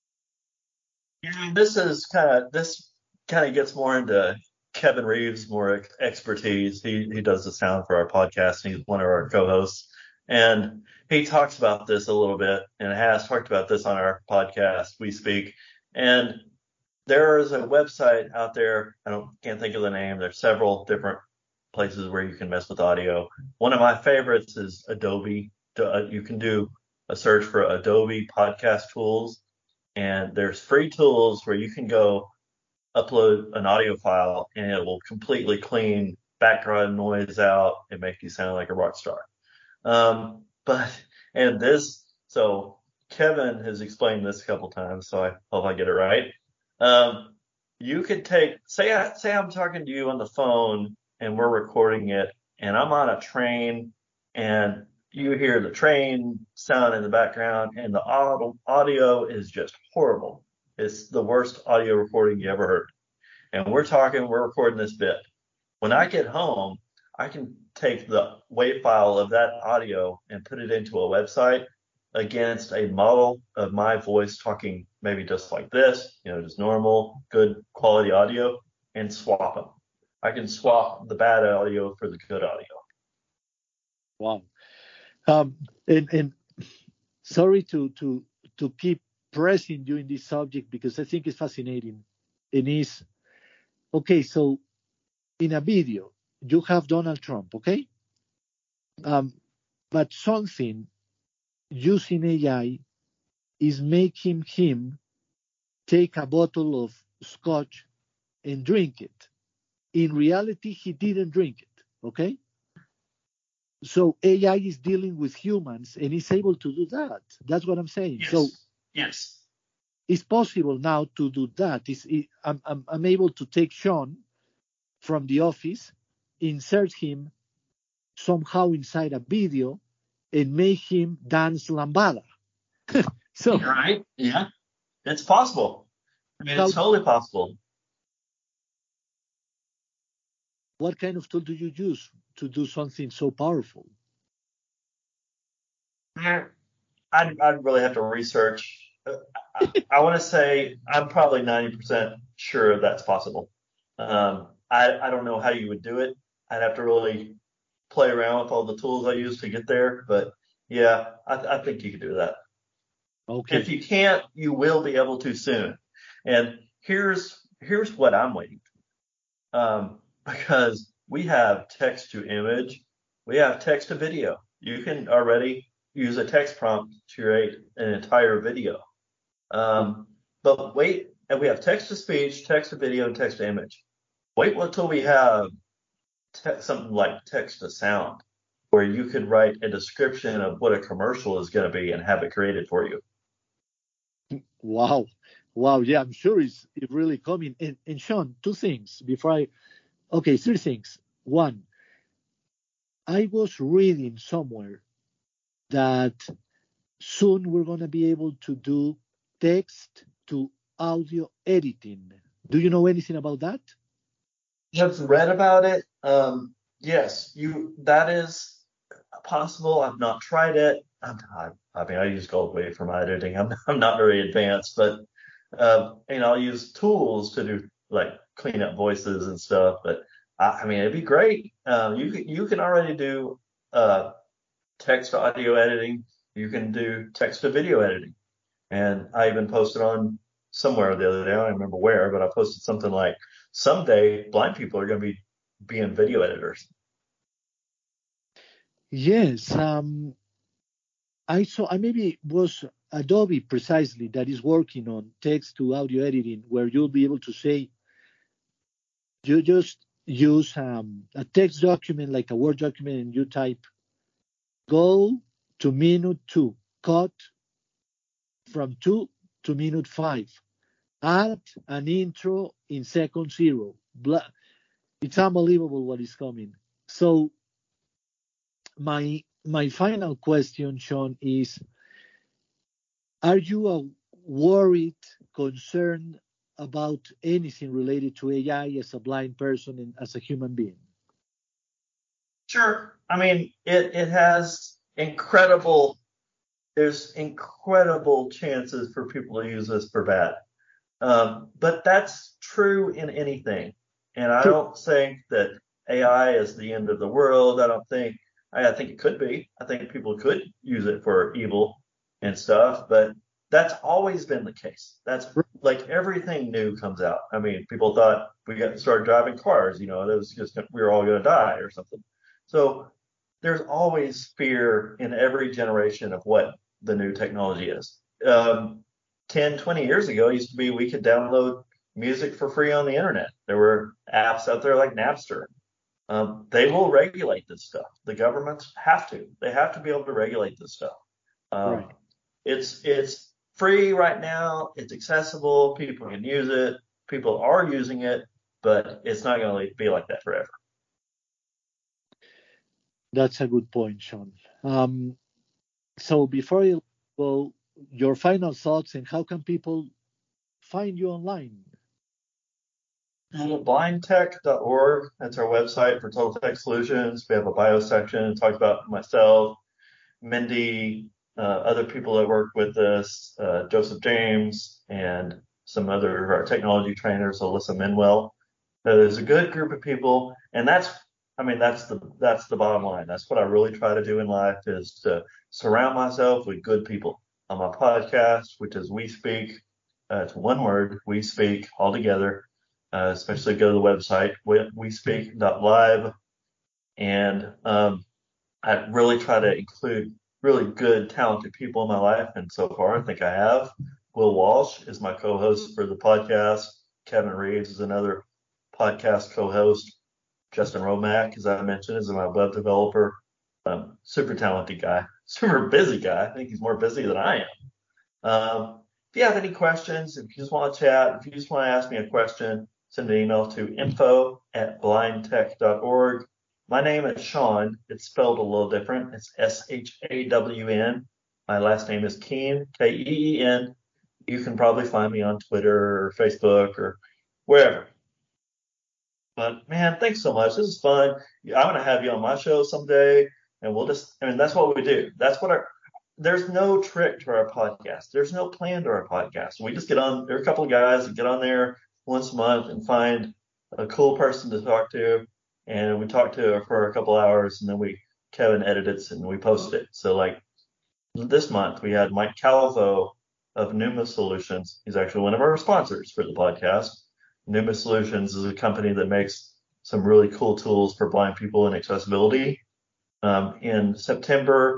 this kind of gets more into Kevin Reeves' more expertise. He does the sound for our podcast, and he's one of our co-hosts. And he talks about this a little bit and has talked about this on our podcast, We Speak. And there is a website out there, can't think of the name. There's several different places where you can mess with audio. One of my favorites is Adobe. You can do a search for Adobe Podcast Tools, and there's free tools where you can go upload an audio file and it will completely clean background noise out and make you sound like a rock star. So Kevin has explained this a couple times, so I hope I get it right. You could say I'm talking to you on the phone and we're recording it, and I'm on a train and you hear the train sound in the background and the audio is just horrible. It's the worst audio recording you ever heard. And we're recording this bit. When I get home, I can take the WAV file of that audio and put it into a website against a model of my voice talking maybe just like this, just normal, good quality audio, and swap them. I can swap the bad audio for the good audio. Wow. And sorry to keep pressing you in this subject, because I think it's fascinating. And it's okay. So in a video, you have Donald Trump, okay? But something using AI is making him take a bottle of scotch and drink it. In reality, he didn't drink it, okay? So AI is dealing with humans and is able to do that. That's what I'm saying. Yes. So yes, it's possible now to do that. I'm able to take Sean from the office, insert him somehow inside a video, and make him dance lambada. So right? Yeah, it's possible. I mean, it's totally possible. What kind of tool do you use to do something so powerful? I'd really have to research. I want to say I'm probably 90% sure that's possible. I don't know how you would do it. I'd have to really play around with all the tools I use to get there. But yeah, I think you could do that. Okay. If you can't, you will be able to soon. And here's what I'm waiting. Because we have text to image, we have text to video. You can already, use a text prompt to create an entire video. But wait, and we have text to speech, text to video, and text to image. Wait until we have something like text to sound, where you could write a description of what a commercial is going to be and have it created for you. Wow. Wow. Yeah, I'm sure it's really coming. And Sean, two things three things. One, I was reading somewhere that soon we're going to be able to do text to audio editing. Do you know anything about that? I've read about it. Yes, that is possible. I've not tried it. I use Goldwave for my editing. I'm not very advanced, but I'll use tools to do like clean up voices and stuff. But it'd be great. You can already do text to audio editing. You can do text to video editing. And I even posted on somewhere the other day, I don't remember where, but I posted something like, someday blind people are going to be being video editors. Yes. I maybe it was Adobe precisely that is working on text to audio editing, where you'll be able to say, you just use a text document like a Word document, and you type, go to minute 2, cut from 2 to minute 5, add an intro in second 0. It's unbelievable what is coming. So my final question, Sean, is, are you worried, concerned about anything related to AI as a blind person and as a human being? Sure. It has there's incredible chances for people to use this for bad. But that's true in anything. And I don't think that AI is the end of the world. I think it could be. I think people could use it for evil and stuff, but that's always been the case. That's like everything new comes out. People thought started driving cars, it was just, we were all going to die or something. So there's always fear in every generation of what the new technology is. 10, 20 years ago, it used to be we could download music for free on the internet. There were apps out there like Napster. They will regulate this stuff. The governments have to. They have to be able to regulate this stuff. Right. It's free right now. It's accessible. People can use it. People are using it, but it's not going to be like that forever. That's a good point, Sean. So before you go, your final thoughts, and how can people find you online? Blindtech.org. That's our website for Total Tech Solutions. We have a bio section. Talk about myself, Mindy, other people that work with us, Joseph James, and some other technology trainers, Alyssa Minwell. There's a good group of people, and that's the bottom line. That's what I really try to do in life, is to surround myself with good people. On my podcast, which is We Speak, it's one word, We Speak, all together. Especially go to the website, wespeak.live. And I really try to include really good, talented people in my life. And so far, I think I have. Will Walsh is my co-host for the podcast. Kevin Reeves is another podcast co-host. Justin Romack, as I mentioned, is my web developer. Super talented guy, super busy guy. I think he's more busy than I am. If you have any questions, if you just want to chat, if you just want to ask me a question, send an email to info@blindtech.org. My name is Sean. It's spelled a little different. It's SHAWN. My last name is Keen, Keen. You can probably find me on Twitter or Facebook or wherever. But man, thanks so much. This is fun. I'm going to have you on my show someday, and that's what we do. There's no trick to our podcast. There's no plan to our podcast. We just get on, there are a couple of guys that get on there once a month and find a cool person to talk to, and we talk to her for a couple hours, and then Kevin edits and we post it. So like this month we had Mike Calvo of Numa Solutions. He's actually one of our sponsors for the podcast. Numa Solutions is a company that makes some really cool tools for blind people and accessibility. In September,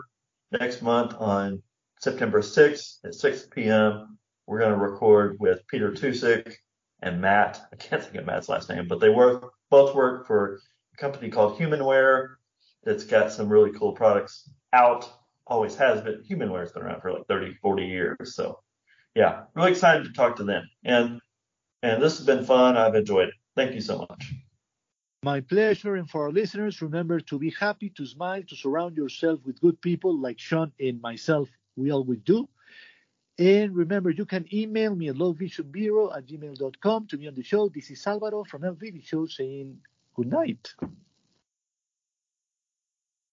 next month on September 6th at 6 p.m. We're going to record with Peter Tusick and Matt. I can't think of Matt's last name, but they both work for a company called Humanware that's got some really cool products out. Always has been. Humanware has been around for like 30, 40 years. So, yeah, really excited to talk to them. And this has been fun. I've enjoyed it. Thank you so much. My pleasure. And for our listeners, remember to be happy, to smile, to surround yourself with good people like Sean and myself. We always do. And remember, you can email me at lowvisionbureau@gmail.com to be on the show. This is Alvaro from LVB Show saying good night.